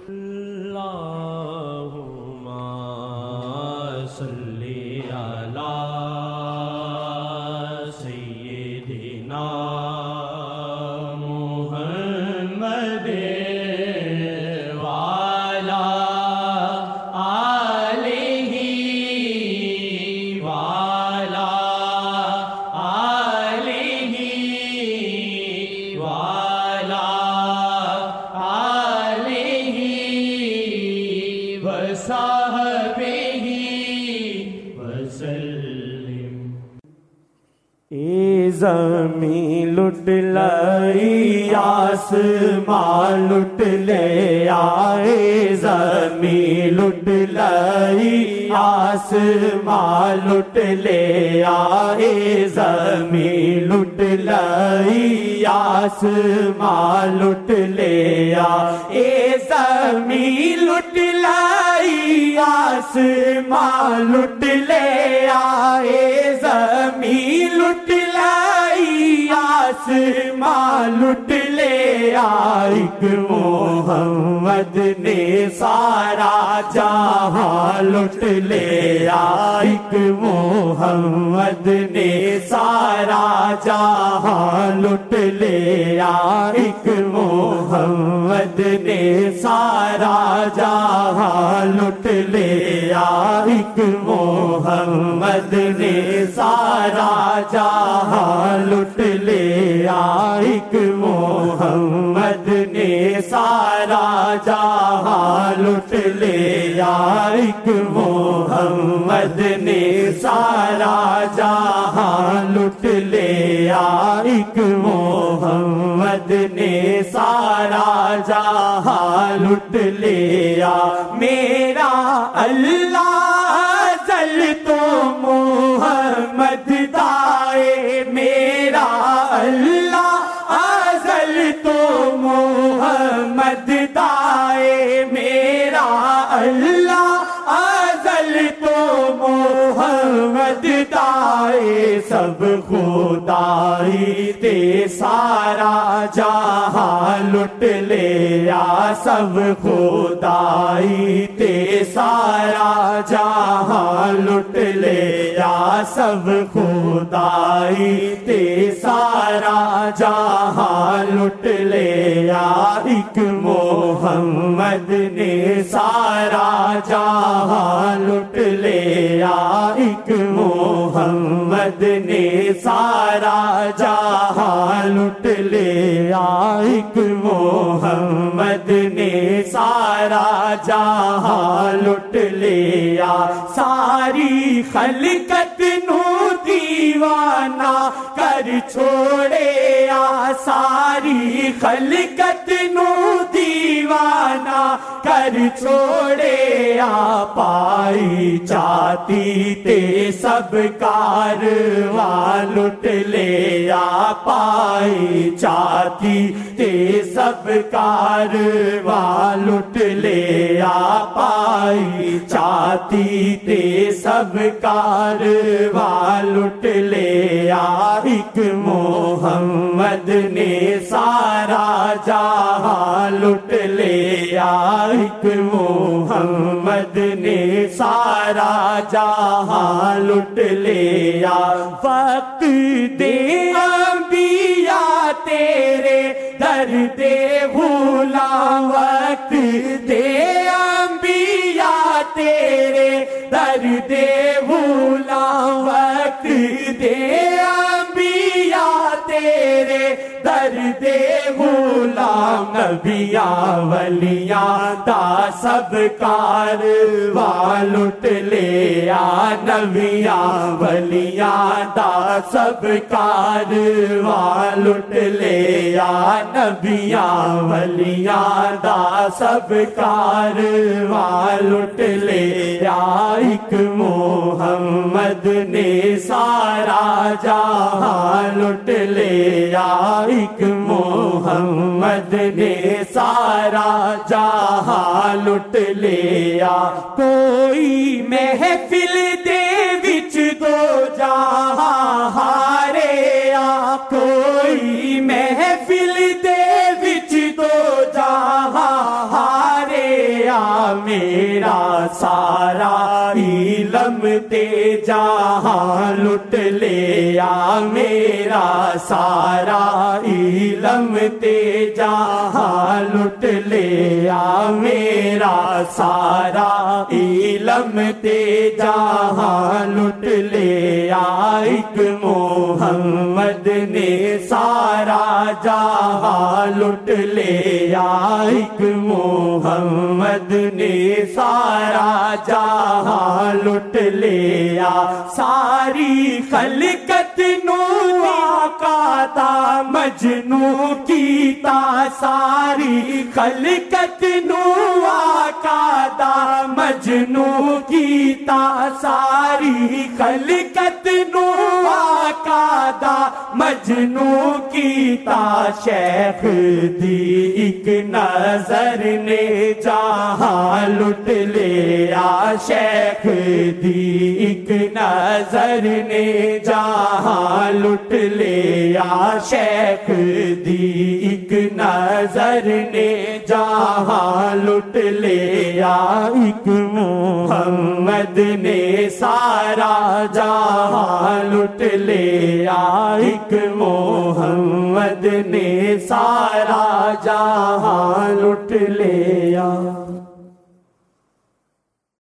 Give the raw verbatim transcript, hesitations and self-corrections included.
اللہم صلی علی سیدنا محمد وعلی آلہ وعلی آلہ وعلی آلہ وصحبہ وسلم۔ اے زمین لٹ لئی آسمان لٹ لے آئے، زمین لٹ لئی آسمان لٹ لے آئے، زمین لٹ لئی آسمان لٹ لے آئے، زمین لٹ لئی آسمان لٹ لے آئے، زمین لٹ لائی آسمان لٹ لے آئی، محمد نے سارا جہاں لٹ لے آئی، محمد نے سارا جہاں لٹ لے آئی، محمد نے سارا جہاں لٹ لے آئی، محمد نے سارا جہاں لٹ لے آئی، محمد نے سارا جہاں لٹ لے آئی، محمد نے سارا جہاں لٹ لے آئی، محمد نے سارا جہاں لٹ لے آئی، میرا اللہ ازل تو محمد دائے، میرا اللہ ازل تو محمد دائے، میرا اللہ ازل تو محمد دائے، سب خدائی تے سارا جہاں لٹ لے آ، سب خدائی تے سارا جہاں لٹ لے آ، سب خدائی تے سارا جہاں لٹ لے آ، ایک محمد نے سارا جہاں لٹ لے آ، ایک محمد نے سارا جہاں لٹ لے آ، ایک محمد نے سارا جہاں لٹ لے آ، ساری خلقت نو دیوانہ کر چھوڑے آ، ساری خلقت نو دیوانہ کر چھوڑے آ، پائی چاہتی تے سب کارواں لٹ لے آ، پائی چاہتی تے سب کارواں لٹ لے آ، پائی چاہتی تے سب کارواں لٹ لے آ، ایک محمد نے سارا جہاں لٹ لے آ، ایک محمد نے سارا جہاں لٹ لے آ، وقت دے انبیاء تیرے درد بھولا، وقت دے انبیاء تیرے درد بھولا، وقت دے انبیاء تیرے درد بھولا، نبیاں ولیاں دا سب کارواں لٹ لے آ، نبیاں ولیاں دا سب کارواں لٹ لے آ، نبیاں ولیاں دا سب کارواں لٹ لے آ، ایک محمد نے سارا جہاں لٹ لے آ، ایک محمد نے سارا جہاں لٹ لے آ، کوئی محفل دے وچ دو جہاں ہارے آ، کوئی محفل دے وچ دو جہاں ہارے میرا سارا علم تے جہاں لٹ لیا میرا سارا علم تے جہاں لٹ لیا میرا سارا علم تے جہاں لٹ لیا ایک محمد نے سارا جہاں لٹ لیا ایک محمد نے سارا جہاں لٹ لیا ساری خلقت نو آقا دا مجنوں کیتا ساری خلقت نو آقا دا مجنوں کیتا ساری خلقت نو آقا دا مجنوں کیتا شیخ دی ایک نظر نے جہاں لٹ لیا شیخ دی ایک نظر نے جہاں لٹ لیا شیخ دی ایک نظر نے جہاں لٹ لیا ایک محمد نے سارا جہاں لٹ لیا ایک محمد نے سارا جہاں لٹ لیا